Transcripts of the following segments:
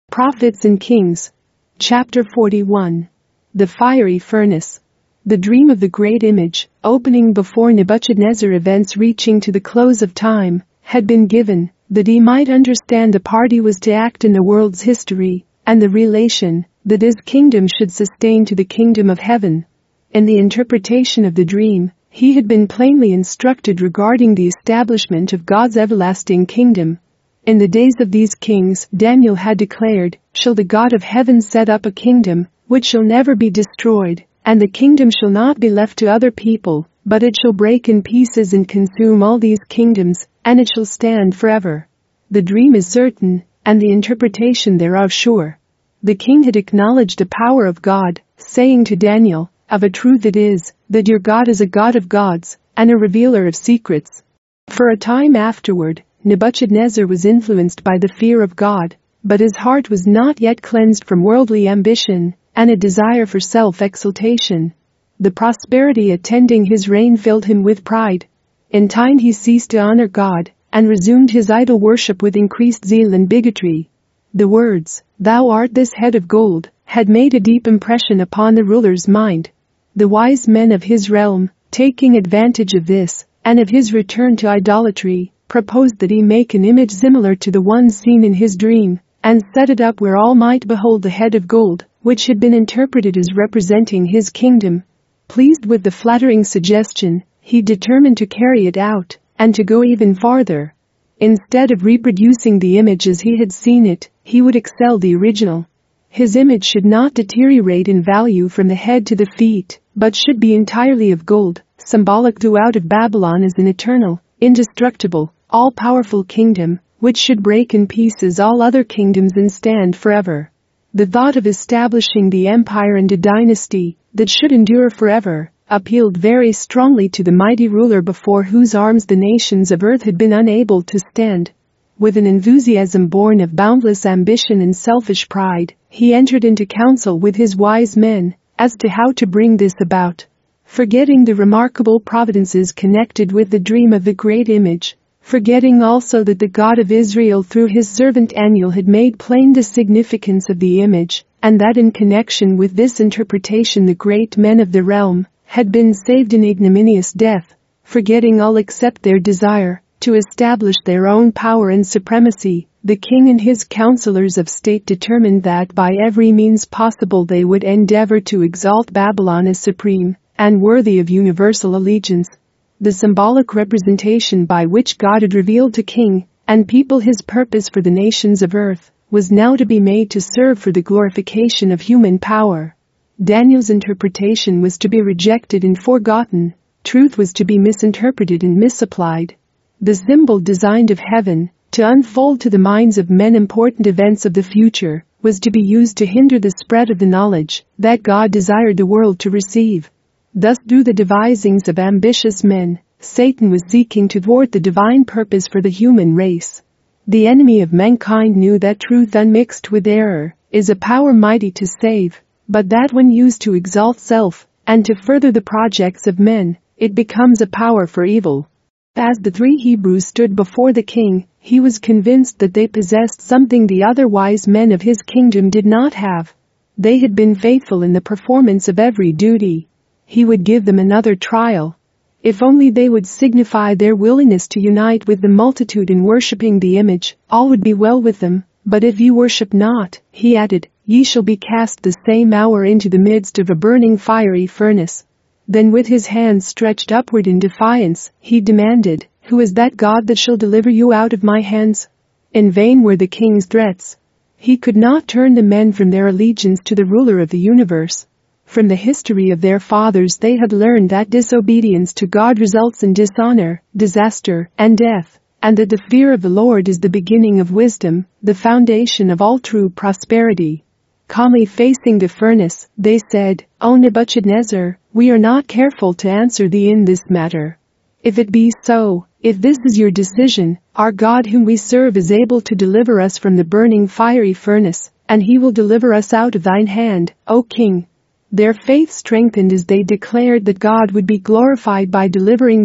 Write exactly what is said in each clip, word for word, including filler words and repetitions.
Prophets and Kings. Chapter forty-one. The Fiery Furnace. The dream of the great image, opening before Nebuchadnezzar, events reaching to the close of time, had been given, that he might understand the part he was to act in the world's history, and the relation that his kingdom should sustain to the kingdom of heaven. In the interpretation of the dream, he had been plainly instructed regarding the establishment of God's everlasting kingdom. In the days of these kings, Daniel had declared, shall the God of heaven set up a kingdom, which shall never be destroyed, and the kingdom shall not be left to other people, but it shall break in pieces and consume all these kingdoms, and it shall stand forever. The dream is certain, and the interpretation thereof sure. The king had acknowledged the power of God, saying to Daniel, of a truth it is, that your God is a God of gods, and a revealer of secrets. For a time afterward, Nebuchadnezzar was influenced by the fear of God, but his heart was not yet cleansed from worldly ambition and a desire for self-exaltation. The prosperity attending his reign filled him with pride. In time he ceased to honor God and resumed his idol worship with increased zeal and bigotry. The words, "Thou art this head of gold," had made a deep impression upon the ruler's mind. The wise men of his realm, taking advantage of this and of his return to idolatry, proposed that he make an image similar to the one seen in his dream, and set it up where all might behold the head of gold, which had been interpreted as representing his kingdom. Pleased with the flattering suggestion, he determined to carry it out, and to go even farther. Instead of reproducing the image as he had seen it, he would excel the original. His image should not deteriorate in value from the head to the feet, but should be entirely of gold, symbolic throughout of Babylon as an eternal, indestructible, all-powerful kingdom, which should break in pieces all other kingdoms and stand forever. The thought of establishing the empire and a dynasty that should endure forever appealed very strongly to the mighty ruler before whose arms the nations of earth had been unable to stand. With an enthusiasm born of boundless ambition and selfish pride, he entered into counsel with his wise men as to how to bring this about. Forgetting the remarkable providences connected with the dream of the great image, forgetting also that the God of Israel through his servant Daniel had made plain the significance of the image, and that in connection with this interpretation the great men of the realm had been saved an ignominious death, forgetting all except their desire to establish their own power and supremacy, the king and his counselors of state determined that by every means possible they would endeavor to exalt Babylon as supreme and worthy of universal allegiance. The symbolic representation by which God had revealed to king and people his purpose for the nations of earth was now to be made to serve for the glorification of human power. Daniel's interpretation was to be rejected and forgotten. Truth was to be misinterpreted and misapplied. The symbol designed of heaven to unfold to the minds of men important events of the future was to be used to hinder the spread of the knowledge that God desired the world to receive. Thus, through the devisings of ambitious men, Satan was seeking to thwart the divine purpose for the human race. The enemy of mankind knew that truth unmixed with error is a power mighty to save, but that when used to exalt self and to further the projects of men, it becomes a power for evil. As the three Hebrews stood before the king, he was convinced that they possessed something the other wise men of his kingdom did not have. They had been faithful in the performance of every duty. He would give them another trial. If only they would signify their willingness to unite with the multitude in worshipping the image, all would be well with them. But if ye worship not, he added, ye shall be cast the same hour into the midst of a burning fiery furnace. Then with his hands stretched upward in defiance, he demanded, who is that God that shall deliver you out of my hands? In vain were the king's threats. He could not turn the men from their allegiance to the ruler of the universe. From the history of their fathers they had learned that disobedience to God results in dishonor, disaster, and death, and that the fear of the Lord is the beginning of wisdom, the foundation of all true prosperity. Calmly facing the furnace, they said, O Nebuchadnezzar, we are not careful to answer thee in this matter. If it be so, if this is your decision, our God whom we serve is able to deliver us from the burning fiery furnace, and he will deliver us out of thine hand, O king. Their faith strengthened as they declared that God would be glorified by delivering them,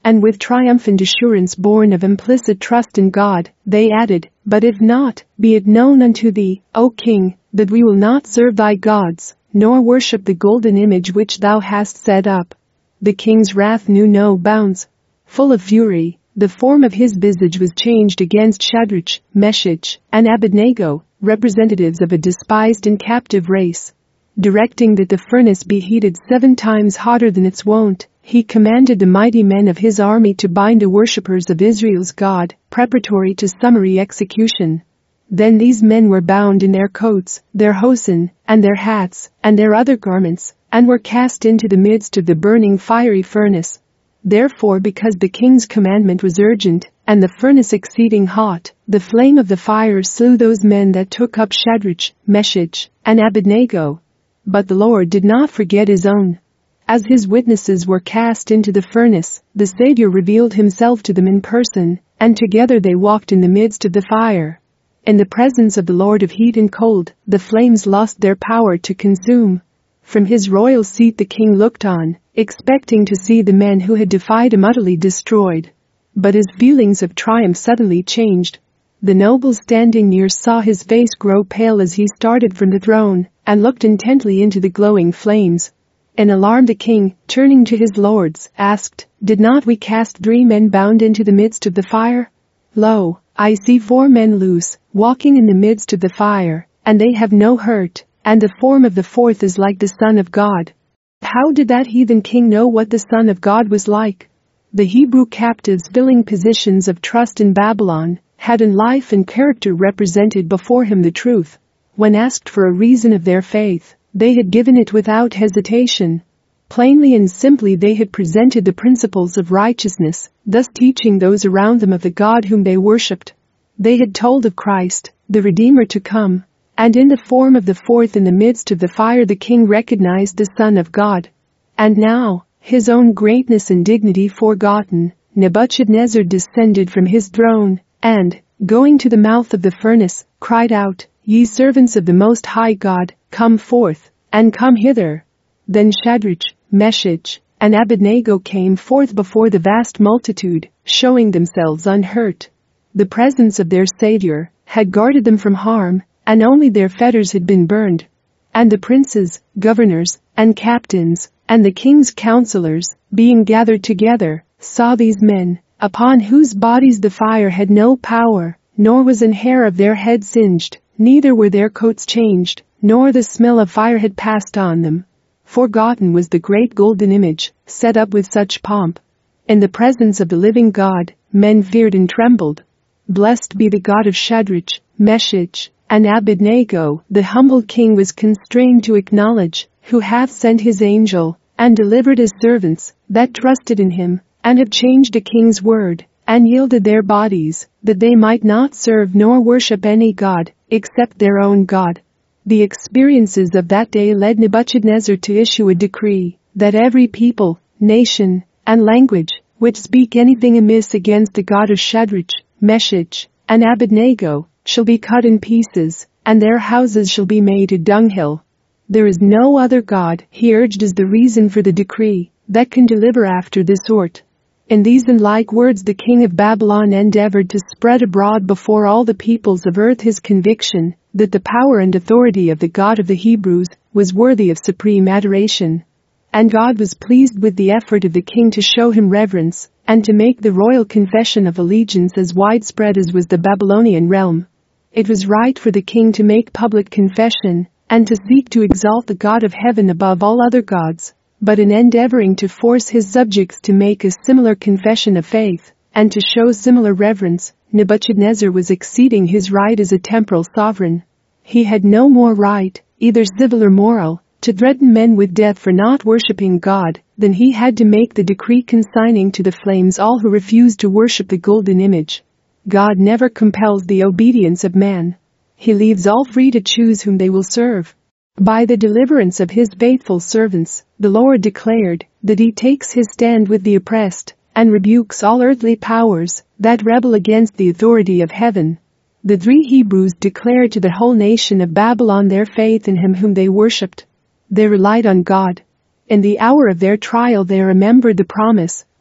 And with triumphant assurance born of implicit trust in God, they added, "But if not, be it known unto thee, O king, that we will not serve thy gods, nor worship the golden image which thou hast set up." The king's wrath knew no bounds. Full of fury, the form of his visage was changed against Shadrach, Meshach, and Abednego, representatives of a despised and captive race. Directing that the furnace be heated seven times hotter than its wont, he commanded the mighty men of his army to bind the worshippers of Israel's God, preparatory to summary execution. Then these men were bound in their coats, their hosen, and their hats, and their other garments, and were cast into the midst of the burning fiery furnace. Therefore, because the king's commandment was urgent, and the furnace exceeding hot, the flame of the fire slew those men that took up Shadrach, Meshach, and Abednego. But the Lord did not forget his own. As his witnesses were cast into the furnace, the Savior revealed himself to them in person, and together they walked in the midst of the fire. In the presence of the Lord of heat and cold, the flames lost their power to consume. From his royal seat the king looked on, expecting to see the men who had defied him utterly destroyed. But his feelings of triumph suddenly changed. The nobles standing near saw his face grow pale as he started from the throne, and looked intently into the glowing flames. In alarm the king, turning to his lords, asked, "Did not we cast three men bound into the midst of the fire? Lo, I see four men loose, walking in the midst of the fire, and they have no hurt, and the form of the fourth is like the Son of God." How did that heathen king know what the Son of God was like? The Hebrew captives filling positions of trust in Babylon had in life and character represented before him the truth. When asked for a reason of their faith, they had given it without hesitation. Plainly and simply they had presented the principles of righteousness, thus teaching those around them of the God whom they worshipped. They had told of Christ, the Redeemer to come, and in the form of the fourth in the midst of the fire the king recognized the Son of God. And now, his own greatness and dignity forgotten, Nebuchadnezzar descended from his throne, and, going to the mouth of the furnace, cried out, "Ye servants of the Most High God, come forth, and come hither." Then Shadrach, Meshach, and Abednego came forth before the vast multitude, showing themselves unhurt. The presence of their Savior had guarded them from harm, and only their fetters had been burned. And the princes, governors, and captains, and the king's counselors, being gathered together, saw these men, upon whose bodies the fire had no power, nor was an hair of their head singed, neither were their coats changed, nor the smell of fire had passed on them. Forgotten was the great golden image, set up with such pomp. In the presence of the living God, men feared and trembled. Blessed be the God of Shadrach, Meshach, and Abednego, the humble king was constrained to acknowledge, who hath sent his angel, and delivered his servants, that trusted in him, and have changed a king's word, and yielded their bodies, that they might not serve nor worship any god, except their own God. The experiences of that day led Nebuchadnezzar to issue a decree, that every people, nation, and language, which speak anything amiss against the God of Shadrach, Meshach, and Abednego, shall be cut in pieces, and their houses shall be made a dunghill. There is no other God, he urged as the reason for the decree, that can deliver after this sort. In these and like words the king of Babylon endeavored to spread abroad before all the peoples of earth his conviction, that the power and authority of the God of the Hebrews was worthy of supreme adoration. And God was pleased with the effort of the king to show him reverence, and to make the royal confession of allegiance as widespread as was the Babylonian realm. It was right for the king to make public confession, and to seek to exalt the God of heaven above all other gods. But in endeavoring to force his subjects to make a similar confession of faith, and to show similar reverence, Nebuchadnezzar was exceeding his right as a temporal sovereign. He had no more right, either civil or moral, to threaten men with death for not worshipping God, than he had to make the decree consigning to the flames all who refused to worship the golden image. God never compels the obedience of man. He leaves all free to choose whom they will serve. By the deliverance of his faithful servants, the Lord declared that he takes his stand with the oppressed, and rebukes all earthly powers that rebel against the authority of heaven. The three Hebrews declared to the whole nation of Babylon their faith in him whom they worshipped. They relied on God. In the hour of their trial they remembered the promise,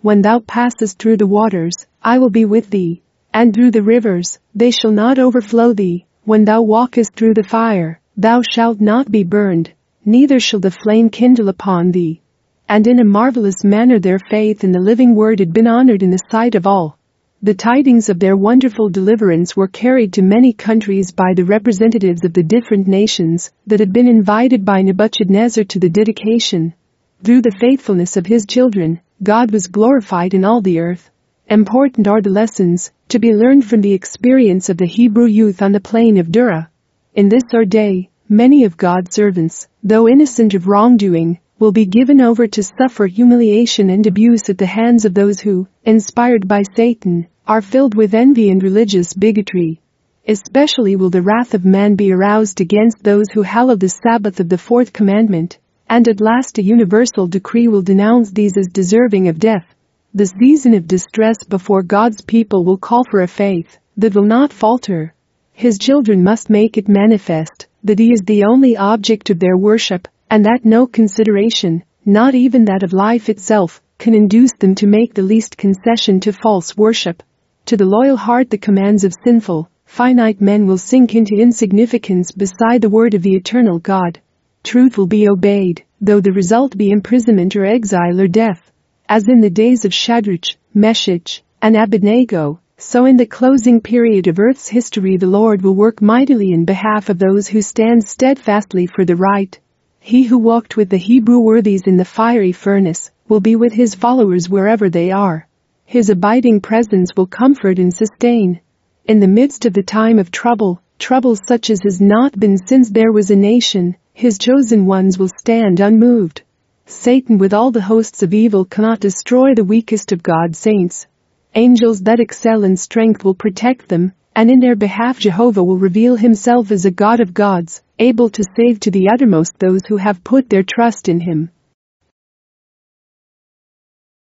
When thou passest through the waters, I will be with thee. And through the rivers, they shall not overflow thee. When thou walkest through the fire, thou shalt not be burned, neither shall the flame kindle upon thee. And in a marvelous manner their faith in the living word had been honored in the sight of all. The tidings of their wonderful deliverance were carried to many countries by the representatives of the different nations that had been invited by Nebuchadnezzar to the dedication. Through the faithfulness of his children, God was glorified in all the earth. Important are the lessons to be learned from the experience of the Hebrew youth on the plain of Dura. In this our day, many of God's servants, though innocent of wrongdoing, will be given over to suffer humiliation and abuse at the hands of those who, inspired by Satan, are filled with envy and religious bigotry. Especially will the wrath of man be aroused against those who hallow the Sabbath of the fourth commandment, and at last a universal decree will denounce these as deserving of death. The season of distress before God's people will call for a faith that will not falter. His children must make it manifest that He is the only object of their worship, and that no consideration, not even that of life itself, can induce them to make the least concession to false worship. To the loyal heart the commands of sinful, finite men will sink into insignificance beside the word of the eternal God. Truth will be obeyed, though the result be imprisonment or exile or death. As in the days of Shadrach, Meshach, and Abednego, so in the closing period of earth's history the Lord will work mightily in behalf of those who stand steadfastly for the right. He who walked with the Hebrew worthies in the fiery furnace will be with his followers wherever they are. His abiding presence will comfort and sustain. In the midst of the time of trouble, trouble such as has not been since there was a nation, His chosen ones will stand unmoved. Satan with all the hosts of evil cannot destroy the weakest of God's saints. Angels that excel in strength will protect them, and in their behalf Jehovah will reveal Himself as a God of gods, able to save to the uttermost those who have put their trust in Him.